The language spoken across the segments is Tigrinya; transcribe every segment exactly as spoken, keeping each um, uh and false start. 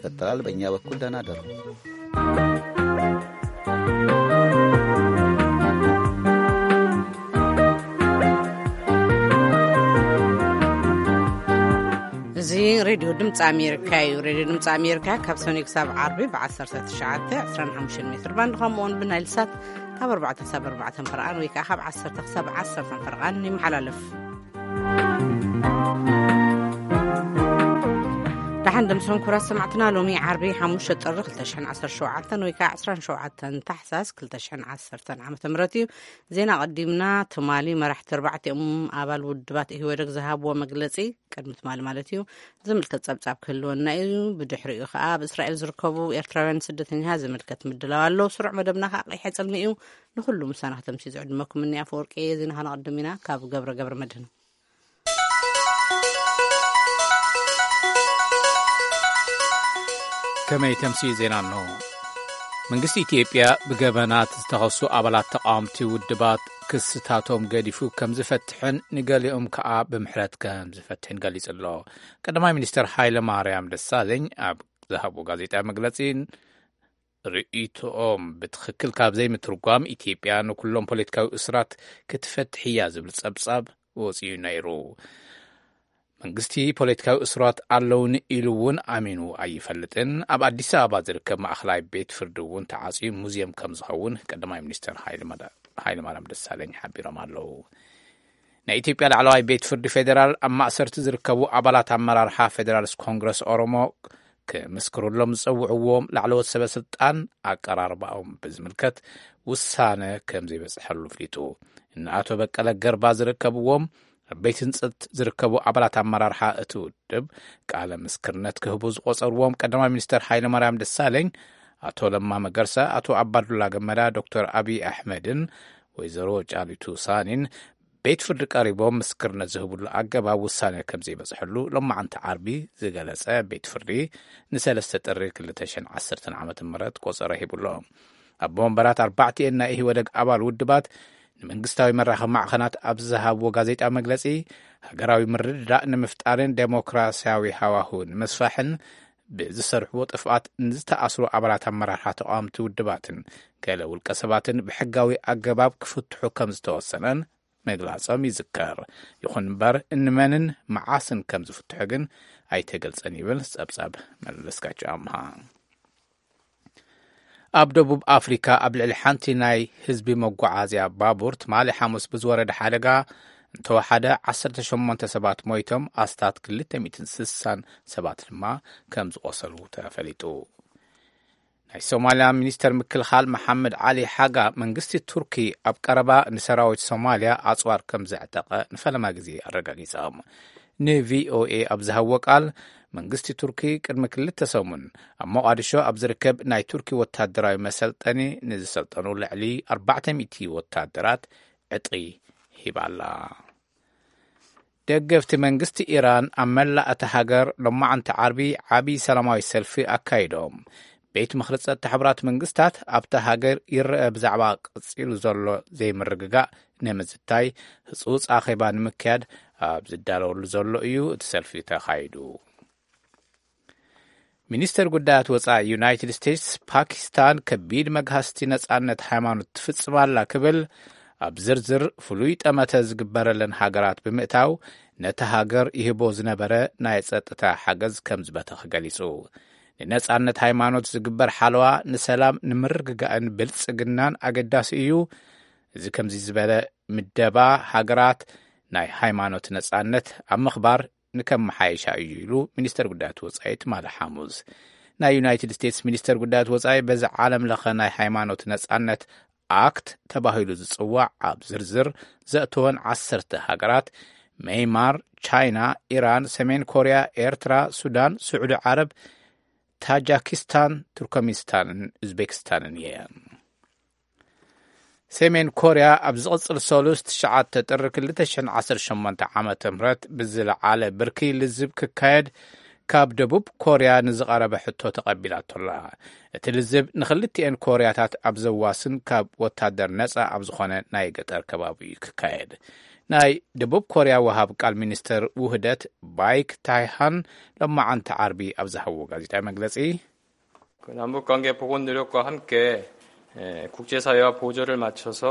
ይቀጥላል። በእኛ በኩል ደህና ደሩ። እዚ ሬድዮ ድምፂ ኣሜሪካ እዩ። ሬድዮ ድምፂ ኣሜሪካ ካብ ሰኞ ክሳብ ዓርቢ ብ19 ዕስራን ሓሙሽተን ሜትር ባንድ ከምኡ'ውን ብናይልሳት ካብ ኣርባዕተ ክሳብ ኣርባዕተ ፈርቓን ወይ ከዓ ካብ ዓሰርተ ክሳብ ዓሰርተ ፈርቓን ይመሓላለፍ። ድሓን ድምፅን ኩራት ሰማዕትና ሎሚ ዓርቢ ሓሙሽተ ጥሪ ክልተ ሽሕ ዓሰርተ ሸውዓተ ወይ ከዓ ዓሰርተ ሸውዓተ ታሕሳስ ክልተ ሽሕ ዓሰርተ ዓመተ ምህረት እዩ። ዜና ቀዲምና ትማሊ መራሕቲ ኣርባዕቲኦም ኣባል ውድባት ኢህወደግ ዝሃብዎ መግለጺ ቅድሚ ትማሊ ማለት እዩ ዝምልከት ጸብጻብ ክህልወና እዩ። ብድሕሪኡ ከዓ ብእስራኤል ዝርከቡ ኤርትራውያን ስደተኛታት ዝምልከት ምድላው ኣሎ። ስሩዕ መደብና ከዓ ቀይሕ ጽልሚ እዩ። ንኩሉ ምሳና ከተምሲ ዝዕድመኩም እኒ ኣፈወርቂ ዜና ከነቀድም ኢና ካብ ገብረ ገብረ መድህን ከመይ ተምሲ ዜና ነው። መንግስቲ ኢትዮጵያ ብገበናት ዝተኸሱ ኣባላት ተቃውምቲ ውድባት ክስታቶም ገዲፉ ከም ዝፈትሕን ንገሊኦም ከዓ ብምሕረት ከም ዝፈትሕን ገሊጹ ኣሎ። ቀዳማይ ሚኒስትር ሃይለ ማርያም ደሳለኝ ኣብ ዝሃቦ ጋዜጣዊ መግለጺን ርእይቶኦም ብትኽክል ካብ ዘይምትርጓም ኢትዮጵያ ንኩሎም ፖለቲካዊ እስራት ክትፈትሕ እያ ዝብል ጸብጻብ ወፂኡ ነይሩ። መንግስቲ ፖለቲካዊ እስራት ኣለውን ኢሉ እውን ኣሚኑ ኣይፈልጥን። ኣብ ኣዲስ ኣበባ ዝርከብ ማእኸላይ ቤት ፍርዲ እውን ተዓጽዩ ሙዝየም ከም ዝኸውን ቀዳማይ ሚኒስትር ሃይለ ማርያም ደሳለኝ ሓቢሮም ኣለዉ። ናይ ኢትዮጵያ ላዕለዋይ ቤት ፍርዲ ፌደራል ኣብ ማእሰርቲ ዝርከቡ ኣባላት ኣመራርሓ ፌደራልስ ኮንግረስ ኦሮሞ ክምስክሩሎም ዝጸውዕዎም ላዕለዎት ሰበስልጣን ኣቀራርባኦም ብዝምልከት ውሳነ ከም ዘይበጽሐሉ ፍሊጡ። ንኣቶ በቀለ ገርባ ዝርከብዎም ቤት ህንጸት ዝርከቡ ኣባላት ኣመራርሓ እቲ ውድብ ቃለ ምስክርነት ክህቡ ዝቆጸርዎም ቀዳማይ ሚኒስትር ሃይለ ማርያም ደሳለኝ፣ ኣቶ ለማ መገርሳ፣ ኣቶ ኣባዱላ ገመዳ፣ ዶክተር ኣብይ ኣሕመድን ወይዘሮ ጫሊቱ ሳኒን ቤት ፍርዲ ቀሪቦም ምስክርነት ዝህቡሉ ኣገባብ ውሳነ ከም ዘይበጽሐሉ ሎማዓንቲ ዓርቢ ዝገለጸ ቤት ፍርዲ ንሰለስተ ጥሪ ክልተ ሽሕ ዓሰርተ ዓመተ ምህረት ቆጸረ ሂቡሎ። ኣብ ወንበራት ኣርባዕቲአን ናይ ኢህወደግ ኣባል ውድባት ንመንግስታዊ መራኸቢ ማዕኸናት ኣብ ዝሃብዎ ጋዜጣዊ መግለጺ ሃገራዊ ምርድዳእ ንምፍጣርን ዴሞክራስያዊ ሃዋህውን ንምስፋሕን ብዝሰርሕዎ ጥፍኣት ንዝተኣስሩ ኣባላት ኣመራርሓ ተቃዋምቲ ውድባትን ገለ ውልቀ ሰባትን ብሕጋዊ ኣገባብ ክፍትሑ ከም ዝተወሰነን መግላጾም ይዝከር። ይኹን እምበር እንመንን መዓስን ከም ዝፍትሑ ግን ኣይተገልጸን ይብል ጸብጻብ መለስካቸው ኣምሃ። ኣብ ደቡብ ኣፍሪካ ኣብ ልዕሊ ሓንቲ ናይ ህዝቢ መጓዓዝያ ባቡር ትማሊ ሐሙስ ብዝወረደ ሓደጋ እንተወሓደ ዓሰርተ ሸሞንተ ሰባት ሞይቶም ኣስታት ክልተ ሚእቲ ስሳን ሰባት ድማ ከም ዝቆሰሉ ተፈሊጡ። ናይ ሶማልያ ሚኒስተር ምክልኻል መሐመድ ዓሊ ሓጋ መንግስቲ ቱርኪ ኣብ ቀረባ ንሰራዊት ሶማልያ ኣጽዋር ከም ዘዕጠቐ ንፈለማ ግዜ ኣረጋጊጾም። ንቪኦኤ ኣብ ዝሃብዎ ቃል መንግስቲ ቱርኪ ቅድሚ ክልተ ሰሙን ኣብ ሞቃዲሾ ኣብ ዝርከብ ናይ ቱርኪ ወታደራዊ መሰልጠኒ ንዝሰልጠኑ ልዕሊ ኣርባዕተ ሚእቲ ወታደራት ዕጥቂ ሂባላ። ደገፍቲ መንግስቲ ኢራን ኣብ መላእ እታ ሃገር ሎማዓንቲ ዓርቢ ዓብዪ ሰላማዊ ሰልፊ ኣካይዶም። ቤት ምኽሪ ጸጥታ ሕብራት መንግስታት ኣብታ ሃገር ይርአ ብዛዕባ ቀጺሉ ዘሎ ዘይምርግጋእ ንምዝታይ ህጹጽ ኣኼባ ንምክያድ ኣብ ዝዳለወሉ ዘሎ እዩ እቲ ሰልፊ ተኻይዱ። ሚኒስተር ጉዳያት ወፃኢ ዩናይትድ ስቴትስ ፓኪስታን ከቢድ መግሃስቲ ነጻነት ሃይማኖት ትፍጽማላ ክብል ኣብ ዝርዝር ፍሉይ ጠመተ ዝግበረለን ሃገራት ብምእታው ነቲ ሃገር ይህቦ ዝነበረ ናይ ጸጥታ ሓገዝ ከም ዝበተኸ ገሊጹ። ንነጻነት ሃይማኖት ዝግበር ሓለዋ ንሰላም ንምርግጋእን ብልጽግናን ኣገዳሲ እዩ። እዚ ከምዚ ዝበለ ምደባ ሃገራት ናይ ሃይማኖት ነጻነት ኣብ ምኽባር ንከም መሓይሻ እዩ ኢሉ ሚኒስተር ጉዳያት ወፃኢ ትማሊ ሐሙስ። ናይ ዩናይትድ ስቴትስ ሚኒስተር ጉዳያት ወፃኢ በዚ ዓለም ለኸ ናይ ሃይማኖት ነጻነት ኣክት ተባሂሉ ዝጽዋዕ ኣብ ዝርዝር ዘእተወን ዓሰርተ ሃገራት ሜይማር፣ ቻይና፣ ኢራን፣ ሰሜን ኮርያ፣ ኤርትራ፣ ሱዳን፣ ስዑዲ ዓረብ፣ ታጃኪስታን፣ ቱርክሜኒስታንን ኡዝቤክስታንን እየን። ሰሜን ኮርያ ኣብ ዝቕጽል ሰሉስ ትሽዓተ ጥሪ ክልተ ሽሕ ዓሰርተ ሸሞንተ ዓመተ ምህረት ብዝለዓለ ብርኪ ልዝብ ክካየድ ካብ ደቡብ ኮርያ ንዝቐረበ ሕቶ ተቐቢላቶላ። እቲ ልዝብ ንኽልቲአን ኮርያታት ኣብ ዘዋስን ካብ ወታደር ነጻ ኣብ ዝኾነ ናይ ገጠር ከባቢ ክካየድ ናይ ደቡብ ኮርያ ወሃብ ቃል ሚኒስተር ውህደት ባይክ ታይሃን ለማዓንቲ ዓርቢ ኣብ ዝሃብዎ ጋዜጣዊ መግለጺ 남북 관계 복원 노력과 함께 국제사회와 보조를 맞춰서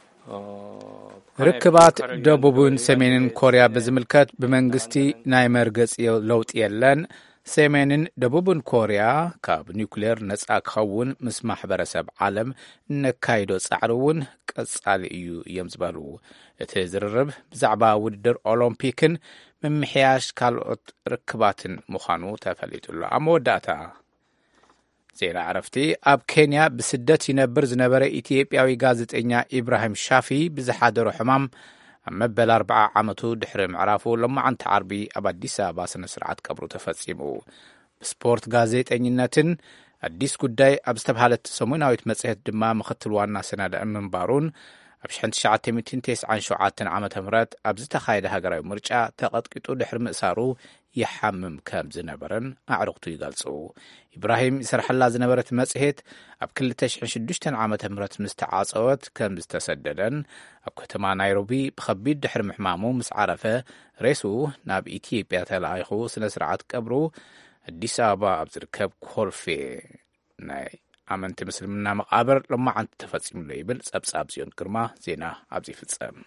ርክባት ደቡብን ሰሜንን ኮርያ ብዝምልከት ብመንግስቲ ናይ መርገጽ ለውጥ የለን ሰሜንን ደቡብን ኮርያ ካብ ኒውክሌር ነጻ ክኸውን ምስ ማሕበረሰብ ዓለም ነካይዶ ጻዕሪ እውን ቀጻሊ እዩ እዮም ዝበሉ እቲ ዝርርብ ብዛዕባ ውድድር ኦሎምፒክን ምምሕያሽ ካልኦት ርክባትን ምዃኑ ተፈሊጡሉ ኣብ መወዳእታ ዜና ዕረፍቲ ኣብ ኬንያ ብስደት ይነብር ዝነበረ ኢትዮጵያዊ ጋዜጠኛ ኢብራሂም ሻፊ ብዝሓደሮ ሕማም ኣብ መበል ኣርባዓ ዓመቱ ድሕሪ ምዕራፉ ለማዓንቲ ዓርቢ ኣብ ኣዲስ ኣበባ ስነ ስርዓት ቀብሩ ተፈጺሙ ብስፖርት ጋዜጠኝነትን ኣዲስ ጉዳይ ኣብ ዝተባሃለት ሰሙናዊት መጽሔት ድማ ምክትል ዋና ሰናዳእ ምንባሩን ኣብ ሽሕን ትሽዓተ ሚእትን ትስዓን ሸውዓተን ዓመተ ምህረት ኣብ ዝተኻየደ ሃገራዊ ምርጫ ተቐጥቂጡ ድሕሪ ምእሳሩ ይሓምም ከም ዝነበረን ኣዕርኽቱ ይገልጹ ኢብራሂም ይሰርሐላ ዝነበረት መጽሔት ኣብ ክልተ ሽሕን ሽዱሽተን ዓመተ ምህረት ምስ ተዓጸወት ከም ዝተሰደደን ኣብ ከተማ ናይሮቢ ብኸቢድ ድሕሪ ምሕማሙ ምስ ዓረፈ ሬሱ ናብ ኢትዮጵያ ተላኢኹ ስነ ስርዓት ቀብሩ ኣዲስ ኣበባ ኣብ ዝርከብ ኮልፌ ናይ ኣመንቲ ምስልምና መቃብር ለማዓንቲ ተፈጺሙሉ ይብል ጸብጻብ ጽዮን ግርማ ዜና ኣብዚ ይፍጸም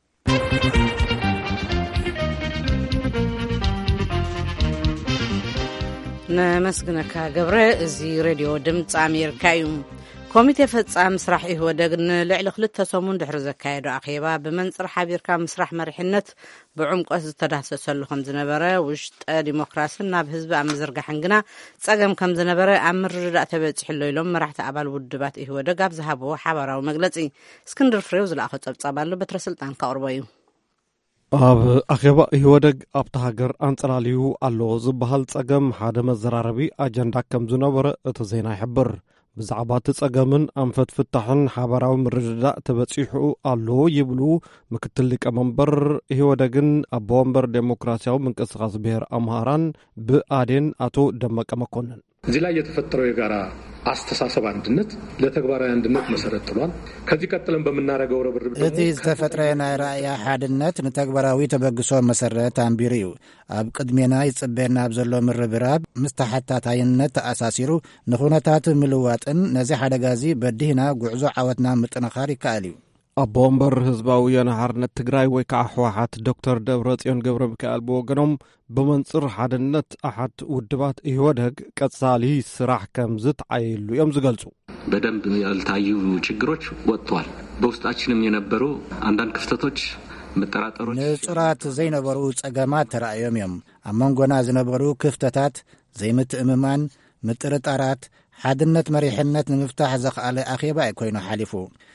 ነመስግነካ ገብረ እዚ ሬድዮ ድምፂ ኣሜሪካ እዩ ኮሚቴ ፈጻሚ ስራሕ ይወደግ ንልዕሊ ክልተ ሰሙን ድሕሪ ዘካየዶ ኣኼባ ብመንጽር ሓቢርካ ምስራሕ መሪሕነት ብዕምቆት ዝተዳሰሰሉ ከም ዝነበረ ውሽጠ ዲሞክራሲን ናብ ህዝቢ ኣብ ምዝርጋሕን ግና ጸገም ከም ዝነበረ ኣብ ምርድዳእ ተበፂሕሎ ኢሎም መራሕቲ ኣባል ውድባት ይወደግ ኣብ ዝሃብዎ ሓበራዊ መግለጺ እስክንድር ፍሬው ዝለኣኸ ጸብጻብ ኣሎ በትረ ስልጣን ካቅርቦ እዩ ኣብ ኣኼባ ይወደግ ኣብቲ ሃገር ኣንጸላልዩ ኣሎ ዝበሃል ጸገም ሓደ መዘራረቢ ኣጀንዳ ከም ዝነበረ እቲ ዜና ይሕብር ብዛዕባ እቲ ጸገምን ኣንፈት ፍታሕን ሓበራዊ ምርድዳእ ተበፂሑ ኣሎ ይብሉ ምክትል ሊቀመንበር ይወደግን ኣቦ ወንበር ዴሞክራሲያዊ ምንቅስቃስ ብሔር ኣምሃራን ብአዴን አቶ ደመቀ መኮንን እዚህ ላይ የተፈጠረው የጋራ አስተሳሰብ አንድነት ለተግባራዊ አንድነት መሰረት ጥሏል ከዚህ ቀጥለን በመናረገው ረብርብ እቲ ዝተፈጥረ ናይ ራእያ ሓድነት ንተግባራዊ ተበግሶ መሰረት ኣንቢሩ ኣብ ቅድሜና ይጽበና ኣብ ዘሎ ምርብራብ ምስተሓታታይነት ተኣሳሲሩ ንኹነታት ምልዋጥን ነዚ ሓደጋዚ በዲህና ጉዕዞ ዓወትና ምጥንኻር ይከኣል እዩ ኣቦ ወንበር ህዝባዊ ወያነ ሓርነት ትግራይ ወይ ከዓ ሕወሓት ዶክተር ደብረጽዮን ገብረ ሚካኤል ብወገኖም ብመንጽር ሓድነት ኣሓት ውድባት ይወደግ ቀጻሊ ስራሕ ከም ዝተዓየሉ እዮም ዝገልጹ በደንብ ያልታዩ ችግሮች ወጥቷል በውስጣችንም የነበሩ አንዳንድ ክፍተቶች መጠራጠሮች ንጹራት ዘይነበሩ ጸገማት ተራእዮም እዮም ኣብ መንጎና ዝነበሩ ክፍተታት ዘይምትእምማን ምጥርጣራት ሓድነት መሪሕነት ንምፍታሕ ዘኽኣለ ኣኼባ ኣይኮይኑ ሓሊፉ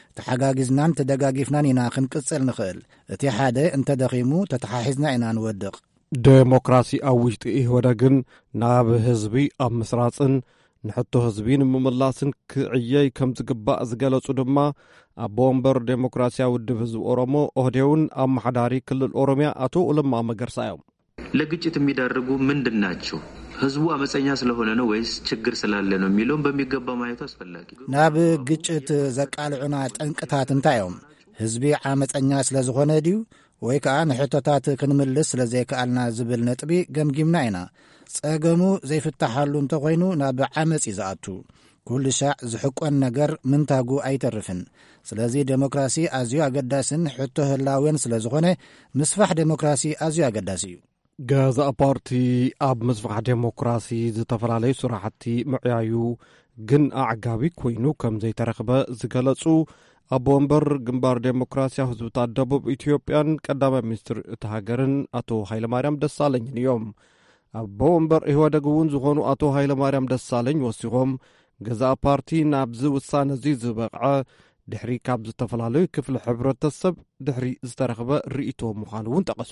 ተሓጋጊዝናን ተደጋጊፍናን ኢና ክንቅጽል ንኽእል እቲ ሓደ እንተደኺሙ ተተሓሒዝና ኢና ንወድቕ ዴሞክራሲ ኣብ ውሽጢ ይወደግን ናብ ህዝቢ ኣብ ምስራጽን ንሕቶ ህዝቢ ንምምላስን ክዕየይ ከም ዝግባእ ዝገለጹ ድማ ኣቦ ወንበር ዴሞክራሲያዊ ውድብ ህዝቢ ኦሮሞ ኦህዴውን ኣመሓዳሪ ክልል ኦሮሚያ አቶ ለማ መገርሳ እዮም ለግጭት የሚዳርጉ ምንድን ናቸው ህዝቡ አመፀኛ ስለሆነ ነው ወይስ ችግር ስላለ ነው የሚለውን በሚገባ ማየቱ አስፈላጊ ናብ ግጭት ዘቃልዑና ጠንቅታት እንታዮም ህዝቢ አመፀኛ ስለዝኾነ ዲዩ ወይ ከዓ ንሕቶታት ክንምልስ ስለዘይከኣልና ዝብል ነጥቢ ገምጊምና ኢና ጸገሙ ዘይፍታሓሉ እንተኾይኑ ናብ ዓመፅ ይዝኣቱ ኩሉ ሻዕ ዝሕቆን ነገር ምንታጉ ኣይተርፍን ስለዚ ዴሞክራሲ ኣዝዩ ኣገዳስን ሕቶ ህላዌን ስለዝኾነ ምስፋሕ ዴሞክራሲ ኣዝዩ ኣገዳሲ እዩ ገዛእ ፓርቲ ኣብ ምስፋሕ ዴሞክራሲ ዝተፈላለዩ ስራሕቲ ምዕያዩ ግን ኣዕጋቢ ኮይኑ ከም ዘይተረኽበ ዝገለጹ ኣቦ ወንበር ግንባር ዴሞክራሲያዊ ህዝብታት ደቡብ ኢትዮጵያን ቀዳማይ ሚኒስትር እቲ ሃገርን አቶ ሃይለማርያም ደሳለኝ እዮም ኣቦ ወንበር ይወደግ እውን ዝኾኑ አቶ ሃይለማርያም ደሳለኝ ወሲኾም ገዛእ ፓርቲ ናብዚ ውሳነ እዚ ዝበቕዐ ድሕሪ ካብ ዝተፈላለዩ ክፍሊ ሕብረተሰብ ድሕሪ ዝተረኽበ ርእይቶ ምዃኑ እውን ጠቐሱ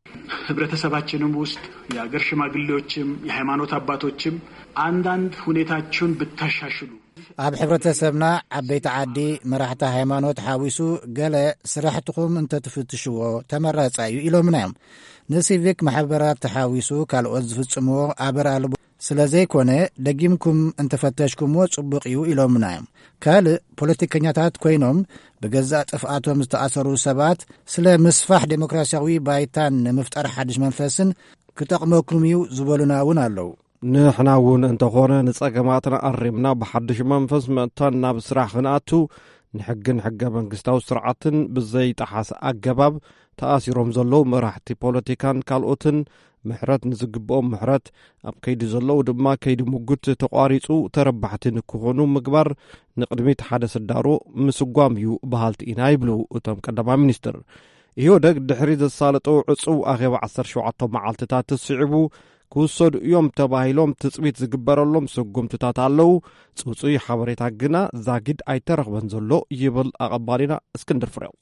ህብረተሰባችንም ውስጥ የአገር ሽማግሌዎችም የሃይማኖት አባቶችም አንዳንድ ሁኔታቸውን ብታሻሽሉ ኣብ ሕብረተሰብና ዓበይቲ ዓዲ መራሕቲ ሃይማኖት ሓዊሱ ገለ ስራሕትኩም እንተትፍትሽዎ ተመራጻ እዩ ኢሎምና እዮም ንሲቪክ ማሕበራት ተሓዊሱ ካልኦት ዝፍጽምዎ ኣበራልቦ ስለዘይኮነ ደጊምኩም እንተፈተሽኩምዎ ጽቡቕ እዩ ኢሎምና እዮም። ካልእ ፖለቲከኛታት ኮይኖም ብገዛእ ጥፍኣቶም ዝተኣሰሩ ሰባት ስለ ምስፋሕ ዴሞክራሲያዊ ባይታን ንምፍጠር ሓድሽ መንፈስን ክጠቕመኩም እዩ ዝበሉና እውን ኣለዉ። ንሕና እውን እንተኾነ ንጸገማትና ኣሪምና ብሓድሽ መንፈስ መእታን ናብ ስራሕ ክንኣቱ ንሕግን ሕገ መንግስታዊ ስርዓትን ብዘይ ጠሓስ ኣገባብ ተኣሲሮም ዘለዉ መራሕቲ ፖለቲካን ካልኦትን ምሕረት ንዝግብኦም ምሕረት ኣብ ከይዲ ዘለዉ ድማ ከይዲ ሙጉት ተቋሪጹ ተረባሕቲ ንክኾኑ ምግባር ንቅድሚት ሓደ ስዳሮ ምስጓም እዩ ባህልቲ ኢና ይብሉ እቶም ቀዳማይ ሚኒስትር። ኢህወደግ ድሕሪ ዘሳለጦ ዕፁው ኣኼባ ዓሰርተ ሸውዓተ መዓልትታት ተስዒቡ ክውሰዱ እዮም ተባሂሎም ትጽቢት ዝግበረሎም ስጉምትታት ኣለዉ። ጽውጽይ ሓበሬታ ግና ዛጊድ ኣይተረኽበን ዘሎ ይብል ኣቐባሊና እስክንድር ፍሬው።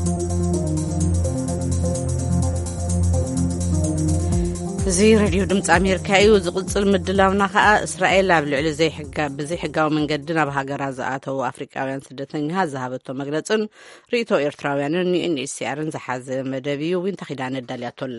እዚ ሬድዮ ድምፂ ኣሜሪካ እዩ። ዝቕጽል ምድላውና ከዓ እስራኤል ኣብ ልዕሊ ብዘይሕጋዊ መንገዲ ናብ ሃገራ ዝኣተዉ ኣፍሪቃውያን ስደተኛታት ዝሃበቶ መግለጽን ርእቶ ኤርትራውያንን ዩኤንኤችሲአርን ዝሓዘ መደብ እዩ። ዊንታ ኺዳነ ዳልያቶላ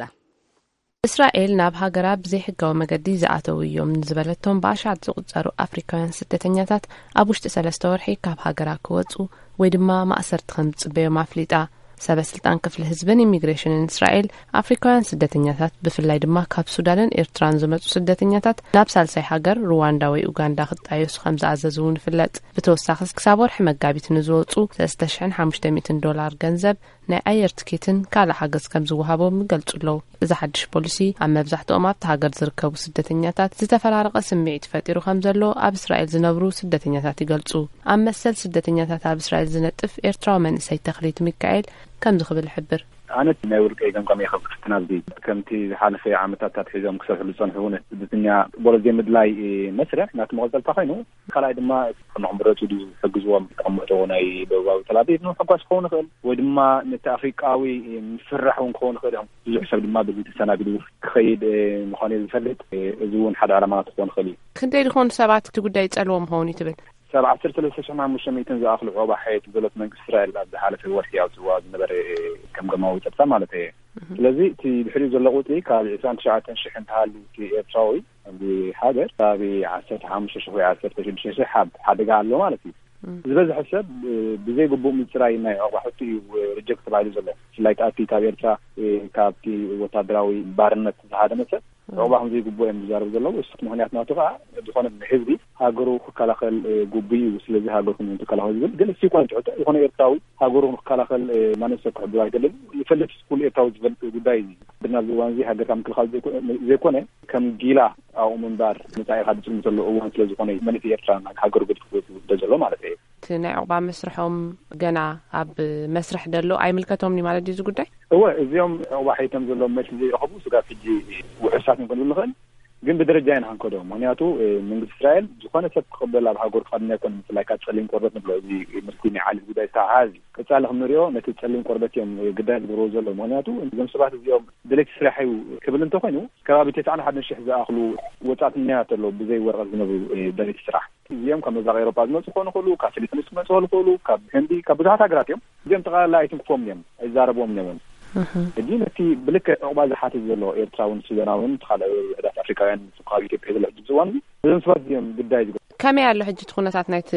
እስራኤል ናብ ሃገራ ብዘይሕጋዊ መገዲ ዝኣተዉ እዮም ንዝበለቶም ብኣሽዓት ዝቁጸሩ ኣፍሪካውያን ስደተኛታት ኣብ ውሽጢ ሰለስተ ወርሒ ካብ ሃገራ ክወጹ ወይ ድማ ማእሰርቲ ከም ዝጽበዮም ኣፍሊጣ። ሰበስልጣን ክፍሊ ህዝብን ኢሚግሬሽንን እስራኤል ኣፍሪካውያን ስደተኛታት ብፍላይ ድማ ካብ ሱዳንን ኤርትራን ዝመጹ ስደተኛታት ናብ ሳልሳይ ሃገር ሩዋንዳ ወይ ኡጋንዳ ክጣየሱ ከም ዝኣዘዙ ይፍለጥ። ብተወሳኺ ክሳብ ወርሒ መጋቢት ንዝወጹ ሰለስተ ሽሕን ሓሙሽተ ሚእትን ዶላር ገንዘብ ናይ ኣየር ትኬትን ካልእ ሓገዝ ከም ዝወሃቦም ይገልጹ ኣለዉ። እዚ ሓድሽ ፖሊሲ ኣብ መብዛሕትኦም ኣብቲ ሃገር ዝርከቡ ስደተኛታት ዝተፈራረቐ ስምዒት ፈጢሩ ከም ዘሎ ኣብ እስራኤል ዝነብሩ ስደተኛታት ይገልጹ። ኣብ መሰል ስደተኛታት ኣብ እስራኤል ዝነጥፍ ኤርትራዊ መንእሰይ ተኽሊት ሚካኤል ከም ዝኽብል ይሕብር። ኣነት ናይ ውልቀይ ገምጋም ይኸብ ክትናብዚ ከምቲ ዝሓለፈ ዓመታት ሒዞም ክሰርሕሉ ዝጸንሑ እውን ስደተኛ ቦለዜ ምድላይ መስርሕ ናቲ መቐጠልታ ኮይኑ ካልኣይ ድማ ንኽምረቱ ዝሕግዝዎም ተቐምጦ ናይ ደቡባዊ ተላቢብ ንሕጓስ ክኸውን ይኽእል ወይ ድማ ነቲ ኣፍሪቃዊ ምፍራሕ እውን ክኸውን ይኽእል እዮም። ብዙሕ ሰብ ድማ በዚ ተሰናቢሉ ክኸይድ ምዃኑ ዝፈልጥ እዚ እውን ሓደ ዓላማ ክኸውን ይኽእል እዩ። ክንደይ ዝኾኑ ሰባት እቲ ጉዳይ ይጸልዎም ምኸውን እዩ ትብል? ሰብ ዓሰርተ ሰለስተ ሽሕን ሓሙሽተ ሚእትን ዝኣኽሉ ዖባ ሓየት ዘሎት መንግስቲ እስራኤል ኣብ ዝሓለፈ ወርሒ ኣውፅዋ ዝነበረ ገምገማዊ ፀብፃ ማለት እየ። ስለዚ እቲ ድሕሪኡ ዘሎ ቁፅሪ ካብ ዒስራን ትሽዓተን ሽሕ እንተሃልዩ እቲ ኤርትራዊ ኣብዚ ሃገር ካብ ዓሰርተ ሓሙሽተ ሽሕ ወይ ዓሰርተ ሽዱሽተ ሽሕ ሓደጋ ኣሎ ማለት እዩ። ዝበዝሐ ሰብ ብዘይ ግቡእ ምፅራይ ናይ ኣቑሑት እዩ ሪጀክት ተባሂሉ ዘሎ። ብፍላይ ተኣቲ ካብ ኤርትራ ካብቲ ወታደራዊ ባርነት ዝሃደመ ሰብ ዕቑባ ከምዘይ ግቡእ እዮም ዝዛረቡ ዘለዉ። እሱ ምክንያት ናቱ ከዓ ዝኾነ ህዝቢ ሃገሩ ክከላኸል ግቡእ እዩ። ስለዚ ሃገርኩም ትከላኸሉ ዝብል ግን እሱ ይኮነ ትሕቶ ዝኾነ ኤርትራዊ ሃገሩ ክከላኸል ማንነት ክሕብር ኣይደልን ይፈልጥ ኩሉ ኤርትራዊ ዝፈልጥ ጉዳይ እዩ። ብና ዝዋን እዚ ሃገርካ ምክልኻል ዘይኮነ ከም ጊላ ኣብኡ ምንባር መጻኢ ኢኻ ድፅልም ዘሎ እዋን ስለ ዝኾነ መንእሰይ ኤርትራ ሃገሩ ገድፍ ክወስድ ዘሎ ማለት እዩ። እቲ ናይ ዕቑባ መስርሖም ገና ኣብ መስርሕ ደሎ ኣይምልከቶምኒ ማለት እዩ እዚ ጉዳይ? እወ እዚኦም ዕቑባ ሓይቶም ዘሎም መልሲ ዘይረኸቡ ስጋብ ሕጂ ውሕሳት ንኮን ንኽእል ግን ብደረጃ ኢና ክንከዶም። ምክንያቱ መንግስቲ እስራኤል ዝኾነ ሰብ ክቕበል ኣብ ሃገሩ ክኸድና ይኮን ብፍላይ ካብ ጸሊም ቆርበት ንብሎ እዚ ምስቲ ናይ ዓሌት ጉዳይ ዝተሓሓዝ ቀጻሊ ክንሪኦ ነቲ ጸሊም ቆርበት እዮም ግዳይ ዝገብርዎ ዘሎ። ምክንያቱ እዞም ሰባት እዚኦም ድሌት ስራሕ እዩ ክብል እንተኮይኑ ከባቢ ትስዓን ሓደን ሽሕ ዝኣኽሉ ወጻእተኛታት ኣለዉ ብዘይ ወረቐት ዝነብሩ ድሌት ስራሕ እዚኦም ካብ መዛቕ ኤሮጳ ዝመፁ ክኾኑ ይኽእሉ፣ ካብ ፊሊፒንስ ክመፁ ይኽእሉ፣ ካብ ህንዲ ካብ ብዙሓት ሃገራት እዮም። እዚኦም ጠቕላላ ኣይትንክፎም እዮም ኣይዛረብዎም እዮም። እዚ ነቲ ብልክዕ ዕቑባ ዝሓትት ዘሎ ኤርትራውን ሱዳናውን ካልእ ውሕዳት ኣፍሪካውያን ካብ ኢትዮጵያ ዘሎ ሕጂ ዝዋን እዞም ሰባት እዚኦም ግዳይ ዝገ ከመይ ኣሎ ሕጂ እቲ ኩነታት ናይቲ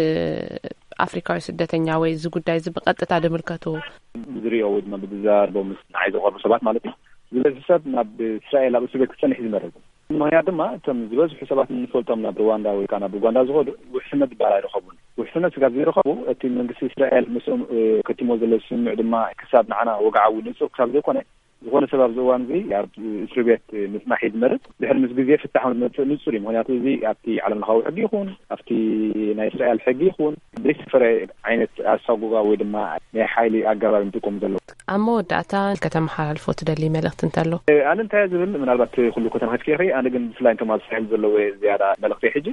ኣፍሪካዊ ስደተኛ ወይ እዚ ጉዳይ እዚ ብቐጥታ ድምልከቱ ዝሪኦ ወይ ድማ ብዝዛረቦ ምስ ንዓይ ዘቐርቡ ሰባት ማለት እዩ ዝበዝሕ ሰብ ናብ እስራኤል ኣብ እስር ቤት ክፀንሕ እዩ ዝመረፁ። ምክንያት ድማ እቶም ዝበዝሑ ሰባት እንፈልጦም ናብ ሩዋንዳ ወይ ከዓ ናብ ኡጋንዳ ዝኸዱ ውሕስነት ዝበሃል ኣይረኸቡን። ውሕስነት ስጋብ ዘይረኸቡ እቲ መንግስቲ እስራኤል ምስኦም ከቲሞ ዘሎ ስምዕ ድማ ክሳብ ንዓና ወግዓዊ ንፁህ ክሳብ ዘይኮነ ዝኾነ ሰብ ኣብዚ እዋን እዚ ኣብ እስር ቤት ምፅናሕ እዩ ዝመርፅ ድሕሪ ምስ ግዜ ፍታሕ ዝመፅእ ንፁር እዩ። ምክንያቱ እዚ ኣብቲ ዓለም ለኻዊ ሕጊ ይኹን ኣብቲ ናይ እስራኤል ሕጊ ይኹን ዘይስፈረ ዓይነት ኣሳጉጋ ወይ ድማ ናይ ሓይሊ ኣገባብ ንጥቀሙ ዘለዉ። ኣብ መወዳእታ ከተመሓላልፎ ትደሊ መልእኽቲ እንተሎ? ኣነ እንታይ ዝብል ምናልባት ኩሉ ከተማ ከትከይኸ ኣነ ግን ብፍላይ እንቶም ኣብ እስራኤል ዘለዎ ዝያዳ መልእኽቲ ሕጂ እስኻ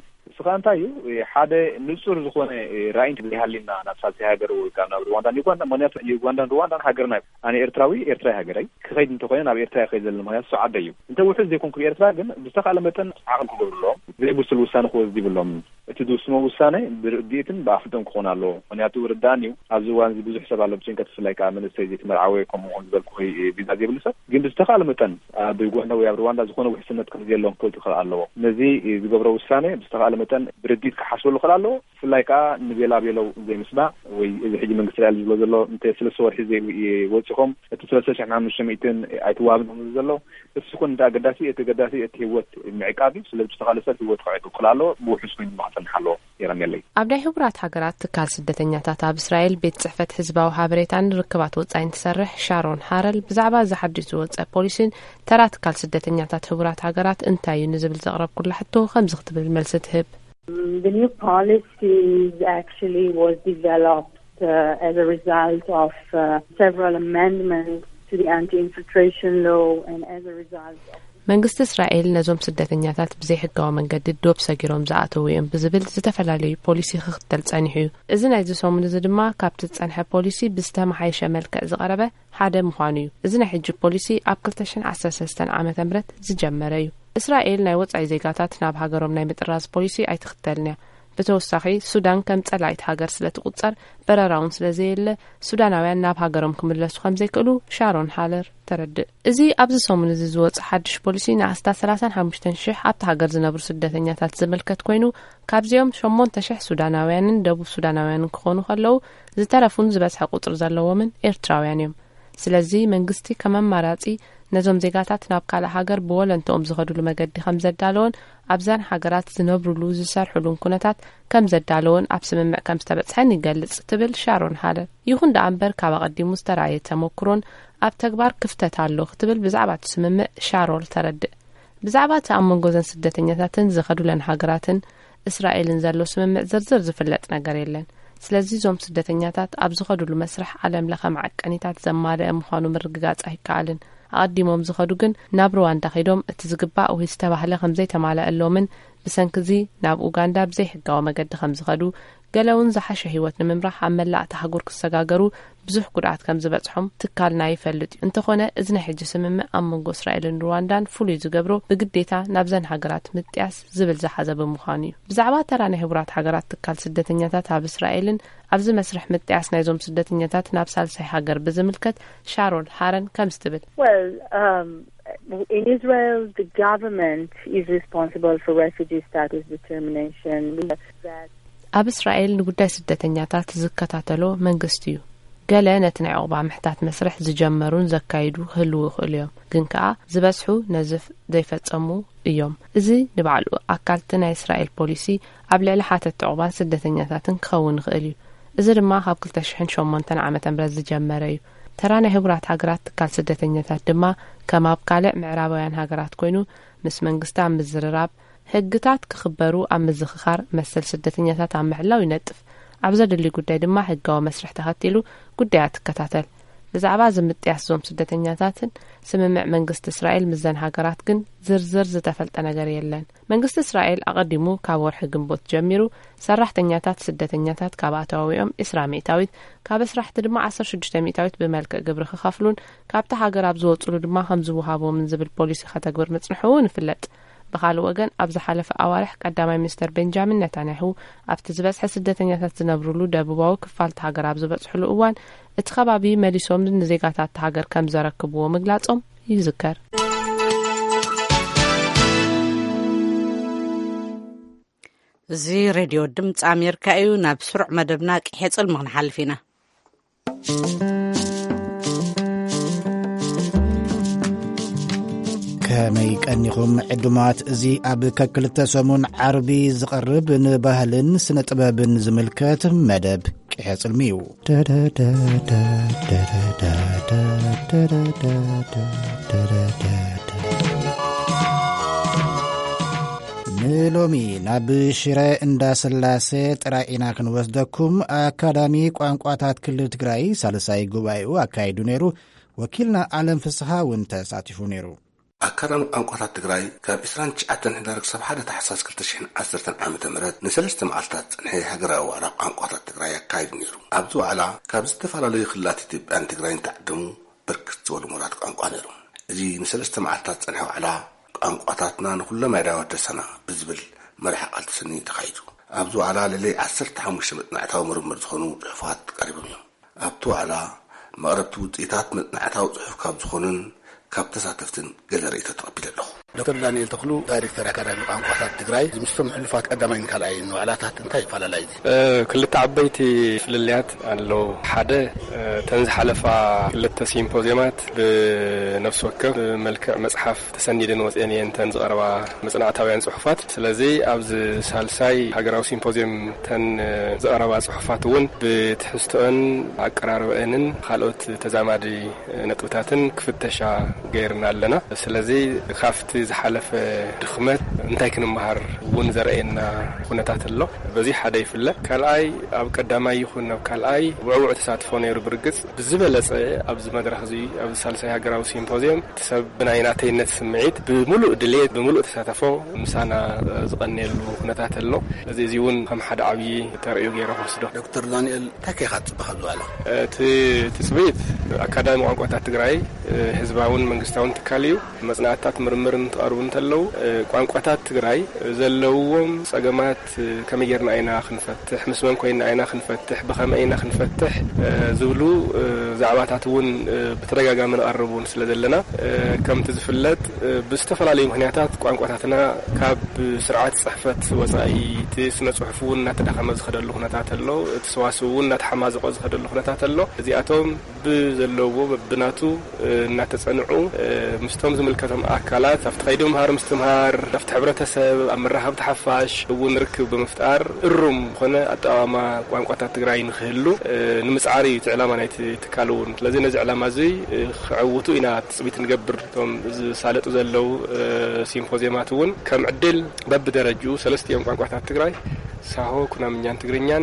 እንታይ እዩ ሓደ ንጹር ዝኾነ ራእይት ሊሃሊና ናብሳት ሃገር ወይ ካብ ናብ ሩዋንዳ ዩጋንዳ ማንያት ዩጋንዳ ሩዋንዳ ሃገርና ኣነ ኤርትራዊ ኤርትራዊ ሃገራይ ከኸይድ እንተኾነ ናብ ኤርትራ ከይድ ዘለና ማንያት ሰዓደ እዩ እንተ ውሕዝ ዘይኮንኩ ኤርትራ ግን ብዝተኻለ መጠን ዓቕል ክገብርሎም ዘይብስል ውሳነ ክወስድ ይብሎም እቲ ዝውስኖ ውሳነ ብርድኢትን ብኣፍልጦን ክኾን ኣለዎ ምክንያቱ ርዳእን እዩ ኣብዚ እዋን እዚ ብዙሕ ሰብ ኣሎ ብጭንቀት ብፍላይ ከዓ መንእሰይ ዘይተመርዓወ ከምኡውን ዝበልኩ ቪዛ ዘይብሉ ሰብ ግን ብዝተኻለ መጠን ኣብ ዩጋንዳ ወይ ኣብ ሩዋንዳ ዝኾነ ውሕስነት ከም ዘየሎም ክወቱ ይኽእል ኣለዎ ነዚ ዝገብሮ ውሳነ ብዝተኻለ መጠን ብርድኢት ክሓስበሉ ይኽእል ኣለዎ ብፍላይ ከዓ ንቤላ ቤለው ዘይምስማዕ ወይ እዚ ሕጂ መንግስቲ እስራኤል ዝብሎ ዘሎ እንተ ሰለስተ ወርሒ ዘይወፂኹም እቲ ሰለስተ ሽሕን ሓሙሽተ ሚእትን ኣይትዋሃብን ዘሎ እሱ ኮን እንተ ኣገዳሲ እቲ ገዳሲ እቲ ህይወት ምዕቃብ እዩ ስለዚ ብዝተኻለ ሰብ ህይወት ክውዕል ይኽእል ኣለዎ ብውሕስ ኮይኑ ማዕፀን ሓለዎ የረመለይ ኣብ ናይ ሕቡራት ሃገራት ትካል ስደተኛታት ኣብ እስራኤል ቤት ጽሕፈት ህዝባዊ ሓበሬታን ርክባት ወጻኢን ትሰርሕ ሻሮን ሃረል ብዛዕባ ዝሓድሱ ወጻኢ ፖሊሲን ተራ ትካል ስደተኛታት ሕቡራት ሃገራት እንታይ እዩ ንዝብል ዘቕረብ ኩሉ ሕቶ ከምዚ ክትብል መልሲ ትህብ The new policy actually was developed uh, as a result of uh, several amendments to the anti-infiltration law and as a result of መንግስቲ እስራኤል ነዞም ስደተኛታት ብዘይ ሕጋዊ መንገዲ ዶብ ሰጊሮም ዝኣተው እዮም ብዝብል ዝተፈላለዩ ፖሊሲ ክኽተል ጸኒሑ እዩ እዚ ናይዚ ሰሙን እዚ ድማ ካብቲ ጸንሐ ፖሊሲ ብዝተመሓየሸ መልክዕ ዝቐረበ ሓደ ምዃኑ እዩ እዚ ናይ ሕጂ ፖሊሲ ኣብ ክልተ ሽሕን ዓሰርተ ሰለስተ ዓመተ ምህረት ዝጀመረ እዩ እስራኤል ናይ ወጻኢ ዜጋታት ናብ ሃገሮም ናይ ምጥራዝ ፖሊሲ ኣይትኽተልን እያ ብተወሳኺ ሱዳን ከም ጸላኢት ሃገር ስለ ትቁጸር በረራውን ስለ ዘየለ ሱዳናውያን ናብ ሃገሮም ክምለሱ ከም ዘይክእሉ ሻሮን ሃለር ተረድእ እዚ ኣብዚ ሰሙን እዚ ዝወጽእ ሓድሽ ፖሊሲ ንኣስታ ሰላሳ ወሓሙሽተ ሽሕ ኣብቲ ሃገር ዝነብሩ ስደተኛታት ዝምልከት ኮይኑ ካብዚኦም ሸሞንተ ሽሕ ሱዳናውያንን ደቡብ ሱዳናውያንን ክኾኑ ከለዉ ዝተረፉን ዝበዝሐ ቁጥሪ ዘለዎምን ኤርትራውያን እዮም ስለዚ መንግስቲ ከም ኣማራጺ ነዞም ዜጋታት ናብ ካልእ ሃገር ብወለንተኦም ዝኸዱሉ መገዲ ከም ዘዳለዎን ኣብዛን ሃገራት ዝነብሩሉ ዝሰርሑሉን ኩነታት ከም ዘዳለዎን ኣብ ስምምዕ ከም ዝተበጽሐን ይገልጽ ትብል ሻሮን ሃለር ይኹን ደኣ እምበር ካብ ኣቐዲሙ ዝተረኣየ ተሞክሮን ኣብ ተግባር ክፍተት ኣሎ ክትብል ብዛዕባ እቲ ስምምዕ ሻሮል ተረድእ ብዛዕባ እቲ ኣብ መንጎ ዘን ስደተኛታትን ዝኸዱለን ሃገራትን እስራኤልን ዘሎ ስምምዕ ዝርዝር ዝፍለጥ ነገር የለን ስለዚ ዞም ስደተኛታት ኣብ ዝኸዱሉ መስርሕ ዓለም ለኸ ማዕቀኒታት ዘማልአ ምዃኑ ምርግጋጽ ኣይከኣልን ኣቐዲሞም ዝኸዱ ግን ናብ ሩዋንዳ ኸይዶም እቲ ዝግባእ ወይ ዝተባህለ ከም ዘይተማልአሎምን ብሰንኪ ናብ ኡጋንዳ ብዘይ ሕጋዊ መገዲ ከም ዝኸዱ ገለውን ዝሓሸ ህይወት ንምምራሕ ኣብ መላእቲ ሃገር ክሰጋገሩ ብዙሕ ጉድኣት ከም ዝበጽሖም ትካልና ይፈልጥ እዩ እንተኾነ እዚ ናይ ሕጂ ስምምዕ ኣብ መንጎ እስራኤልን ሩዋንዳን ፍሉይ ዝገብሮ ብግዴታ ናብ ዘን ሃገራት ምጥያስ ዝብል ዝሓዘ ብምዃኑ እዩ ብዛዕባ ተራ ናይ ሕቡራት ሃገራት ትካል ስደተኛታት ኣብ እስራኤልን ኣብዚ መስርሕ ምጥያስ ናይዞም ስደተኛታት ናብ ሳልሳይ ሃገር ብዝምልከት ሻሮን ሃረን ከም ዝትብል well um in Israel the government is responsible for refugee status determination that ኣብ እስራኤል ንጉዳይ ስደተኛታት ዝከታተሎ መንግስቲ እዩ ገለ ነቲ ናይ ዕቑባ ምሕታት መስርሕ ዝጀመሩን ዘካይዱ ህልው ይኽእሉ እዮም ግን ከዓ ዝበዝሑ ነዝፍ ዘይፈጸሙ እዮም እዚ ንባዕሉ ኣካልቲ ናይ እስራኤል ፖሊሲ ኣብ ልዕሊ ሓተት ዕቑባን ስደተኛታትን ክኸውን ይኽእል እዩ እዚ ድማ ካብ ክልተ ሽሕን ሸሞንተ ዓመተ ምህረት ዝጀመረ እዩ ተራ ናይ ሕቡራት ሃገራት ትካል ስደተኛታት ድማ ከም ኣብ ካልእ ምዕራባውያን ሃገራት ኮይኑ ምስ መንግስቲ ኣብ ምዝርራብ ሕግታት ክኽበሩ ኣብ ምዝኽኻር መሰል ስደተኛታት ኣብ ምሕላው ይነጥፍ ኣብ ዘድሊ ጉዳይ ድማ ሕጋዊ መስርሕ ተኸቲሉ ጉዳያት ትከታተል ብዛዕባ ዝምጥያስ ዞም ስደተኛታትን ስምምዕ መንግስቲ እስራኤል ምዘን ሃገራት ግን ዝርዝር ዝተፈልጠ ነገር የለን መንግስቲ እስራኤል ኣቐዲሙ ካብ ወርሒ ግንቦት ጀሚሩ ሰራሕተኛታት ስደተኛታት ካብ ኣታዊኦም እስራ ሚእታዊት ካብ ስራሕቲ ድማ ዓሰርተ ሽዱሽተ ሚእታዊት ብመልክዕ ግብሪ ክኸፍሉን ካብቲ ሃገር ኣብ ዝወጽሉ ድማ ከም ዝውሃቦምን ዝብል ፖሊሲ ከተግብር ምጽንሑ ንፍለጥ ብኻልእ ወገን ኣብ ዝሓለፈ ኣዋርሕ ቀዳማይ ሚኒስተር ቤንጃሚን ነታንያሁ ኣብቲ ዝበዝሐ ስደተኛታት ዝነብሩሉ ደቡባዊ ክፋልቲ ሃገር ኣብ ዝበጽሕሉ እዋን እቲ ከባቢ መሊሶም ንዜጋታት ሃገር ከም ዘረክብዎ ምግላጾም ይዝከር እዚ ሬድዮ ድምፂ ኣሜሪካ እዩ ናብ ስሩዕ መደብና ቅሕጽል ምኽንሓልፍ ኢና ከመይ ቀኒኹም ዕዱማት እዚ ኣብ ከክልተ ሰሙን ዓርቢ ዝቐርብ ንባህልን ስነ ጥበብን ዝምልከት መደብ ቅሕጽልሚ እዩ ንሎሚ ናብ ሽረ እንዳስላሴ ጥራኢና ክንወስደኩም ኣካዳሚ ቋንቋታት ክልል ትግራይ ሳልሳይ ጉባኤኡ ኣካይዱ ነይሩ ወኪልና ዓለም ፍስሓ እውን ተሳቲፉ ነይሩ ኣካዳሚ ቋንቋታት ትግራይ ካብ عشرين تشعة ህዳር ክሳብ ሓደ ታሕሳስ ክልተ ሽሕ ዓሰርተ ዓመተ ምህረት ንሰለስተ መዓልታት ጽንሐ ሃገራዊ ዋዕላ ቋንቋታት ትግራይ ኣካይድ ነይሩ። ኣብዚ ዋዕላ ካብ ዝተፈላለዩ ክልላት ኢትዮጵያን ትግራይን ተዓደሙ ብርክት ዝበሉ ሙራት ቋንቋ ነይሩ። እዚ ንሰለስተ መዓልታት ጽንሐ ዋዕላ ቋንቋታትና ንኩሎም አይዳወት ተሰና ብዝብል መርሕ ቃል ተሰኒ ተኻይዱ። ኣብዚ ዋዕላ ለለይ ዓሰርተ ሓሙሽተ መጥናዕታዊ ምርምር ዝኾኑ ጽሑፋት ቀሪቦም እዮም። ኣብቲ ዋዕላ መቕረብቲ ውፅኢታት መጥናዕታዊ ጽሑፍ ካብ ዝኾኑን ካብ ተሳተፍትን ገለ ርእይቶ ተቐቢለ ኣለኹ። ዶክተር ዳንኤል ተክሉ ዳይሬክተር ኣካዳሚ ቋንቋታት ትግራይ ዝምስቶም ሕልፋት ቀዳማይን ካልኣይን ዋዕላታት እንታይ ይፈላለዩ? ክልተ ዓበይቲ ፍልልያት ኣለዉ። ሓደ ተን ዝሓለፋ ክልተ ሲምፖዚየማት ብነፍሲ ወከፍ መልክዕ መጽሓፍ ተሰኒድን ወፅአን እየን ተን ዝቐረባ መጽናዕታውያን ጽሑፋት። ስለዚ ኣብዚ ሳልሳይ ሃገራዊ ሲምፖዚየም ተን ዝቐረባ ጽሑፋት እውን ብትሕዝቶአን ኣቀራርበአንን ካልኦት ተዛማዲ ነጥብታትን ክፍተሻ ገይርና ኣለና። ስለዚ ካፍቲ ዝሓለፈ ድኽመት እንታይ ክንመሃር እውን ዘርአየና ኩነታት ኣሎ። በዚ ሓደ ይፍለ። ካልኣይ ኣብ ቀዳማይ ይኹን ኣብ ካልኣይ ውዕውዕ ተሳትፎ ነይሩ። ብርግጽ ብዝበለጸ ኣብዚ መድረኽ እዚ ኣብዚ ሳልሳይ ሃገራዊ ሲምፖዚየም ሰብ ብናይናተይነት ስምዒት ብምሉእ ድሌት ብምሉእ ተሳተፎ ምሳና ዝቐነየሉ ኩነታት ኣሎ። እዚ እዚ እውን ከም ሓደ ዓብዪ ተርእዩ ገይረ ወስዶ። ዶክተር ዳንኤል እንታይ ከይኻ ትጽብቕ ኣላ? እቲ ትጽቢት ኣካዳሚ ቋንቋታት ትግራይ ህዝባውን መንግስታውን ትካል እዩ። መጽናዕታት ምርምርን ተቐርቡ እንተለዉ ቋንቋታት ትግራይ ዘለውዎም ጸገማት ከመይ ጌርና ኢና ክንፈትሕ ምስ መን ኮይና ኢና ክንፈትሕ ብኸመይ ኢና ክንፈትሕ ዝብሉ ዛዕባታት እውን ብተደጋጋሚ ንቐርቡን ስለ ዘለና ከምቲ ዝፍለጥ ብዝተፈላለዩ ምክንያታት ቋንቋታትና ካብ ስርዓት ጽሕፈት ወጻኢ እቲ ስነ ጽሑፍ እውን እናተዳኸመ ዝኸደሉ ኩነታት ኣሎ። እቲ ሰዋስው እውን እናተሓማዘቆ ዝኸደሉ ኩነታት ኣሎ። እዚኣቶም ብዘለዎ በብናቱ እናተጸንዑ ምስቶም ዝምልከቶም ኣካላት ኣብቲ ከይዲ ምምሃር ምስትምሃር ኣብቲ ሕብረተሰብ ኣብ መራኸብቲ ሓፋሽ እውን ርክብ ብምፍጣር እሩም ዝኾነ ኣጠቓቕማ ቋንቋታት ትግራይ ንክህሉ ንምጽዓሪ እቲ ዕላማ ናይቲ ትካል እውን። ስለዚ ነዚ ዕላማ እዚ ክዕውቱ ኢና ትጽቢት ንገብር። እቶም ዝሳለጡ ዘለው ሲምፖዚየማት እውን ከም ዕድል በብደረጅኡ ሰለስቲኦም ቋንቋታት ትግራይ ሳሆ ኩናምኛን ትግርኛን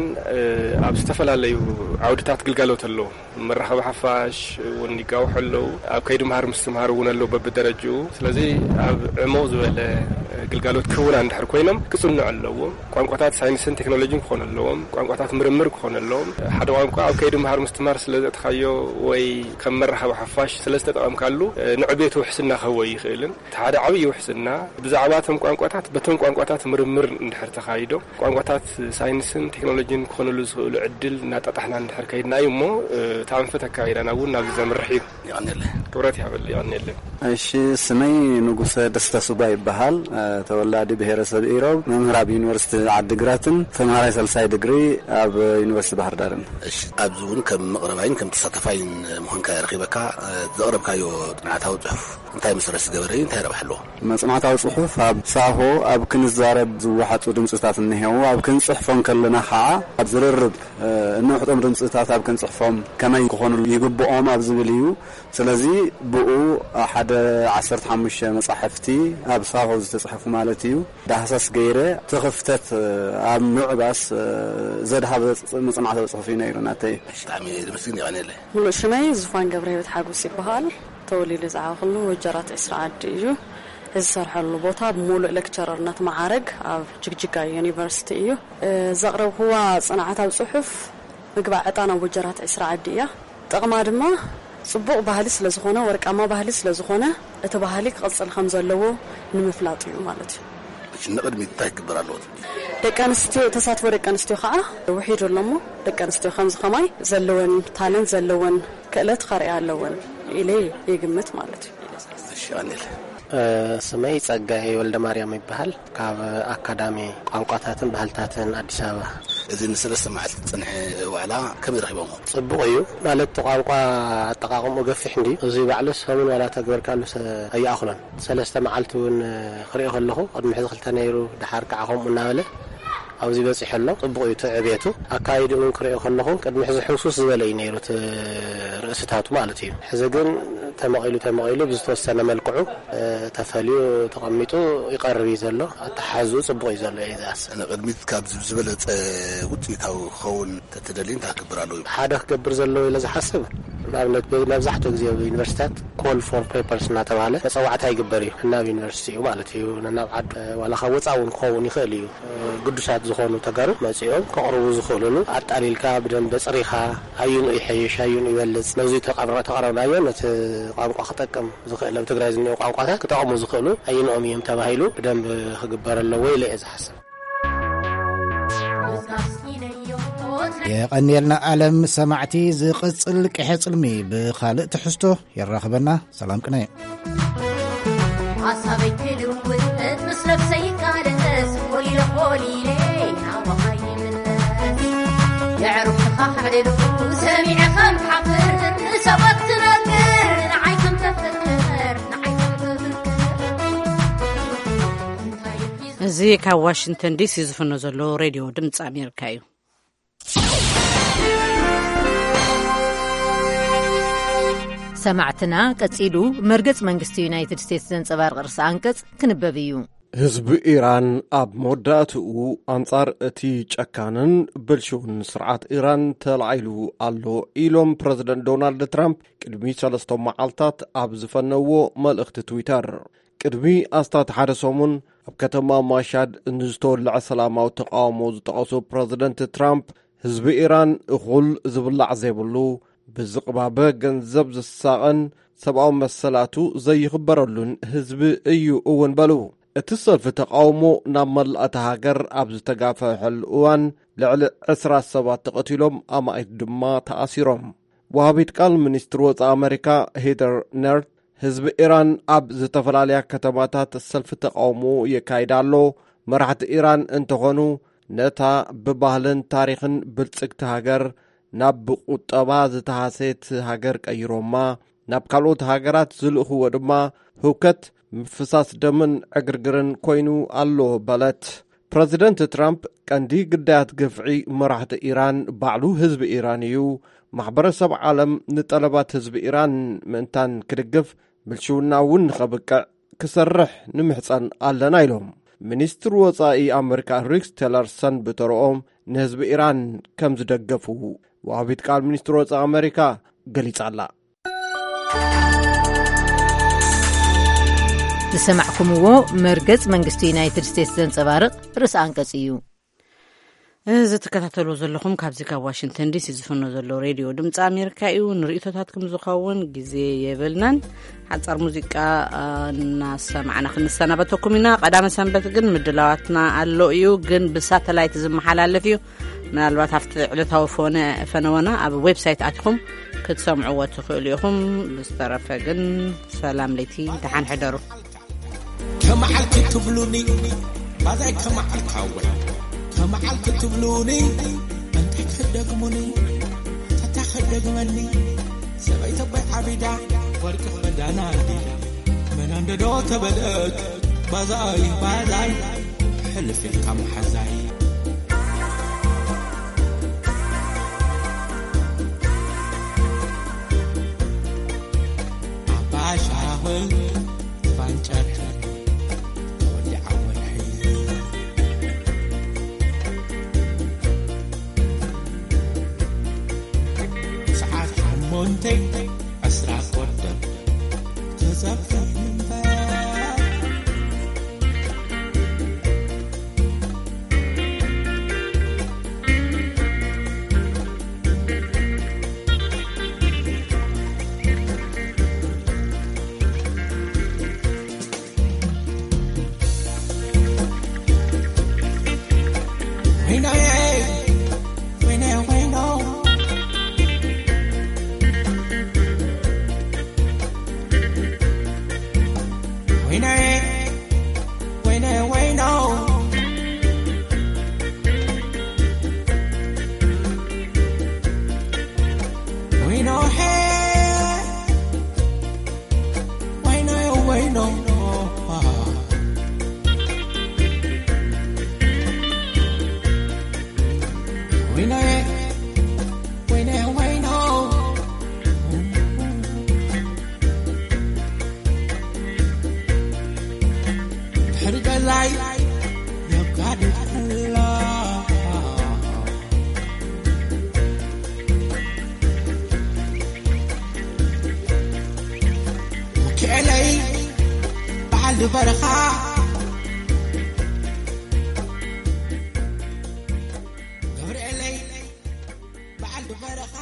ኣብ ዝተፈላለዩ ዓውድታት ግልጋሎት ኣለዉ። መራኸቢ ሓፋሽ እውን ይጋውሑ ኣለዉ። ኣብ ከይዲ ምምሃር ምስትምሃር እውን ኣለዉ በብደረጅኡ። ስለዚ ኣብ ዕሙቕ ዝበለ ግልጋሎት ክህቡና እንድሕር ኮይኖም ክጽንዑ ኣለዎም። ቋንቋታት ሳይንስን ቴክኖሎጂን ክኾኑ ኣለዎም። ቋንቋታት ምርምር ክኾኑ ኣለዎም። ሓደ ቋንቋ ኣብ ከይዲ ምምሃር ምስትምሃር ስለ ዘእትኻዮ ወይ ከም መራኸቢ ሓፋሽ ስለ ዝተጠቐምካሉ ንዕቤቱ ውሕስና ክህወይ ይኽእልን። እቲ ሓደ ዓብዪ ውሕስና ብዛዕባ እቶም ቋንቋታት በቶም ቋንቋታት ምርምር እንድሕር ተኻይዶ ቋንቋታት ሳይንስን ቴክኖሎጂን ክኾኑሉ ዝኽእሉ ዕድል እናጣጣሕና እንድሕር ከይድና እዩ እሞ ታንፈት ኣካባቢና እውን ናብ ዘምርሕ እዩ። ይቐኒለ ክብረት ይብል ይቐኒለ። እሺ ስመይ ንጉሰ ደስታ ሱጋ ይበሃል። ተወላዲ ብሔረሰብ ኢሮብ መምህር ኣብ ዩኒቨርሲቲ ዓዲግራትን ተምሃራይ ሳልሳይ ዲግሪ ኣብ ዩኒቨርሲቲ ባህር ዳርን። እሺ ኣብዚ እውን ከም መቕረባይን ከም ተሳተፋይን ምኾንካ ረኺበካ ዘቕረብካዮ ጥናታዊ ጽሑፍ እንታይ መሰረት ዝገበረ እዩ? እንታይ ረብሓ ኣለዎ? መጽናዕታዊ ጽሑፍ ኣብ ሳሆ ኣብ ክንዛረብ ዝወሓፁ ድምፅታት እኒሄው ኣብ ክንጽሕፎም ከለና ከዓ ኣብ ዝርርብ እንውሕጦም ድምፅታት ኣብ ክንጽሕፎም ከመይ ክኾኑ ይግብኦም ኣብ ዝብል እዩ። ስለዚ ብኡ ሓደ ዓሰርተ ሓሙሽተ መጻሕፍቲ ኣብ ሳሆ ዝተጽሕፉ ማለት እዩ ዳህሳስ ገይረ ተኽፍተት ኣብ ምዕባስ ዘድሃበ መጽናዕታዊ ጽሑፍ እዩ ነይሩ። ናተይ ብጣዕሚ ድምስግን ይቐኒለ። ሙሉእ ሽመይ ዝፋን ገብረ ህይወት ሓጎስ ይበሃል። ተወሊዱ ዝዓበኽሉ ወጀራት ዕስራ ዓዲ እዩ። እዚ ሰርሐሉ ቦታ ብሙሉእ ሌክቸረርነት ማዕረግ ኣብ ጅግጅጋ ዩኒቨርሲቲ እዩ። ዘቕረብክዋ ጽንዓታዊ ጽሑፍ ምግባዕ ዕጣን ኣብ ወጀራት ዕስራ ዓዲ እያ። ጥቕማ ድማ ጽቡቕ ባህሊ ስለ ዝኾነ ወርቃማ ባህሊ ስለ ዝኾነ እቲ ባህሊ ክቕጽል ከም ዘለዎ ንምፍላጥ እዩ ማለት እዩ። እሺ ንቕድሚት እንታይ ክግበር ኣለዎ? ደቂ ኣንስትዮ ተሳትፎ ደቂ ኣንስትዮ ከዓ ውሒድ ኣሎ እሞ ደቂ ኣንስትዮ ከምዚ ኸማይ ዘለወን ታለንት ዘለወን ክእለት ከርእያ ኣለወን ኢለ ይግምት ማለት እዩ። እሺ ኣኒል ስመይ ጸጋይ ወልደ ማርያም ይበሃል። ካብ ኣካዳሚ ቋንቋታትን ባህልታትን ኣዲስ ኣበባ። እዚ ንሰለስተ መዓልቲ ጽንሐ ዋዕላ ከመይ ረኺቦም? ጽቡቕ እዩ ማለት ቋንቋ ኣጠቓቕሙ ገፊሕ እንዲ እዚ ባዕሉስ ከምኡን ዋላ ተግበርካሉ ኣይኣኽሎን። ሰለስተ መዓልቲ እውን ክሪኦ ከለኹ ቅድሚ ሕዚ ክልተ ነይሩ ድሓር ከዓ ከምኡ እናበለ ኣብዚ በፂሕ ኣሎ። ጽቡቕ እዩ ትዕብየቱ። ኣካይዱ እውን ክሪኦ ከለኹ ቅድሚ ሕዚ ሕውሱስ ዝበለ እዩ ነይሩ ርእስታቱ ማለት እዩ። ሕዚ ግን ተመቒሉ ተመቒሉ ብዝተወሰነ መልክዑ ተፈልዩ ተቐሚጡ ይቐርብ እዩ ዘሎ። ኣተሓዝኡ ጽቡቕ እዩ ዘሎ እዩ ዝኣስብ። ንቅድሚት ካብ ዝበለፀ ውፅኢታዊ ክኸውን ተተደልዩ እንታይ ክገብር ኣለዎ? ሓደ ክገብር ዘለዎ ኢለ ዝሓስብ ንኣብነት መብዛሕትኡ ግዜ ዩኒቨርሲቲታት ኮል ፎር ፔፐርስ እናተባሃለ መፀዋዕታ ይግበር እዩ ናብ ዩኒቨርሲቲ እዩ ማለት እዩ ናብ ዓዲ ዋላ ካብ ወፃኢ እውን ክኸውን ይኽእል እዩ ቅዱሳት ዝኾኑ ተጋሩ መፂኦም ከቕርቡ ዝኽእሉሉ ኣጣሊልካ ብደንብ በፅሪኻ ኣዩን ይሕይሽ ኣዩን ይበልፅ ነዚ ተቐረብናዮ ነቲ ቋንቋ ክጠቅም ዝኽእል ኣብ ትግራይ ዝኒአው ቋንቋታት ክጠቕሙ ዝኽእሉ ኣዩንኦም እዮም ተባሂሉ ብደንብ ክግበር ኣለዎ ኢለ እየ ዝሓስብ የቀኒልና ዓለም ሰማዕቲ ዝቕፅል ቅሐ ጽልሚ ብኻልእ ትሕዝቶ የራኽበና ሰላም ቅነ ሓሳበይ ትልውጥ ምስ ነፍሰይ ቃልስ ወይለ ቆሊለ ናወኻይ ምልስ የዕሩፍኻ ሓደሉ ሰሚዐ ከም ሓፍር ንሰባት ትነግር ንዓይ ከም ተፍክር ንዓይ ከም ተፍክር እዚ ካብ ዋሽንግተን ዲሲ ዝፍኖ ዘሎ ሬድዮ ድምፂ ኣሜሪካ እዩ ሰማዕትና ቀጺሉ መርገጽ መንግስቲ ዩናይትድ ስቴትስ ዘንጸባርቕ ርእሲ አንቀጽ ክንበብ እዩ ህዝቢ ኢራን ኣብ መወዳእትኡ አንጻር እቲ ጨካንን ብልሹውን ስርዓት ኢራን ተላዒሉ ኣሎ ኢሎም ፕረዚደንት ዶናልድ ትራምፕ ቅድሚ ሰለስተ መዓልታት ኣብ ዝፈነዎ መልእኽቲ ትዊተር ቅድሚ ኣስታት ሓደ ሰሙን ኣብ ከተማ ማሻድ ንዝተወልዐ ሰላማዊ ተቃውሞ ዝጠቐሱ ፕረዚደንት ትራምፕ ህዝቢ ኢራን እኹል ዝብላዕ ዘይብሉ ብዝቕባበ ገንዘብ ዝሳቐን ሰብኣዊ መሰላቱ ዘይኽበረሉን ህዝቢ እዩ እውን በሉ እቲ ሰልፊ ተቃውሞ ናብ መላእቲ ሃገር ኣብ ዝተጋፈሐሉ እዋን ልዕሊ ዕስራ ሰባት ተቐቲሎም ኣማኢት ድማ ተኣሲሮም ወሃቢት ቃል ሚኒስትር ወፃኢ ኣሜሪካ ሄደር ነርት ህዝቢ ኢራን ኣብ ዝተፈላለያ ከተማታት ሰልፊ ተቃውሞ የካይዳ ኣሎ መራሕቲ ኢራን እንተኾኑ ነታ ብባህልን ታሪኽን ብልጽግቲ ሃገር ናብ ብቁጠባ ዝተሃሰት ሃገር ቀይሮማ ናብ ካልኦት ሃገራት ዝልእኽዎ ድማ ህውከት ምፍሳስ ደምን ዕግርግርን ኮይኑ ኣሎ በለት ፕረዚደንት ትራምፕ ቀንዲ ግዳያት ገፍዒ መራሕቲ ኢራን ባዕሉ ህዝቢ ኢራን እዩ ማሕበረሰብ ዓለም ንጠለባት ህዝቢ ኢራን ምእንታን ክድግፍ ብልሽውና እውን ንኸብቅዕ ክሰርሕ ንምሕፀን ኣለና ኢሎም ሚኒስትር ወፃኢ ኣሜሪካ ሪክስ ቴለርሰን ብተረኦም ንህዝቢ ኢራን ከም ዝደገፉ ወሃቢት ቃል ሚኒስትር ወፃኢ ኣሜሪካ ገሊጻላ ዝሰማዕኩምዎ መርገጽ መንግስቲ ዩናይትድ ስቴትስ ዘንጸባርቕ ርእሲ አንቀጽ እዩ እዚ ተከታተሉ ዘለኹም ካብዚ ካብ ዋሽንግተን ዲሲ ዝፍኖ ዘሎ ሬድዮ ድምፂ ኣሜሪካ እዩ ንርእይቶታትኩም ዝኸውን ግዜ የብልናን ሓፃር ሙዚቃ እናሰማዕና ክንሰናበተኩም ኢና ቀዳመ ሰንበት ግን ምድላዋትና ኣሎ እዩ ግን ብሳተላይት ዝመሓላለፍ እዩ ምናልባት ኣብቲ ዕለታዊ ፎነ ፈነወና ኣብ ዌብሳይት ኣትኹም ክትሰምዕዎ ትኽእሉ ኢኹም ብዝተረፈ ግን ሰላም ለይቲ ደሓን ሕደሩ ከመዓልክ ትብሉኒ ባዛይ ከመዓልክ ኣወይ ከመዓልክ ትብሉኒ እንታይ ክደግሙኒ ተታኽደግመኒ ሰበይ ተበይ ዓቢዳ ወርቂ በዳና ዲዳ መናንደዶ ተበለት ባዛይ ባዛይ ሕልፍ ኢልካ መሓዛይ አባሻህን ባንጨት Monte asra corda tazafimba በረኻ ገብርኤለይ በዓል በረኻ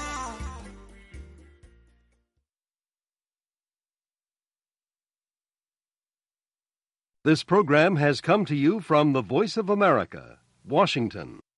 This program has come to you from the Voice of America, Washington.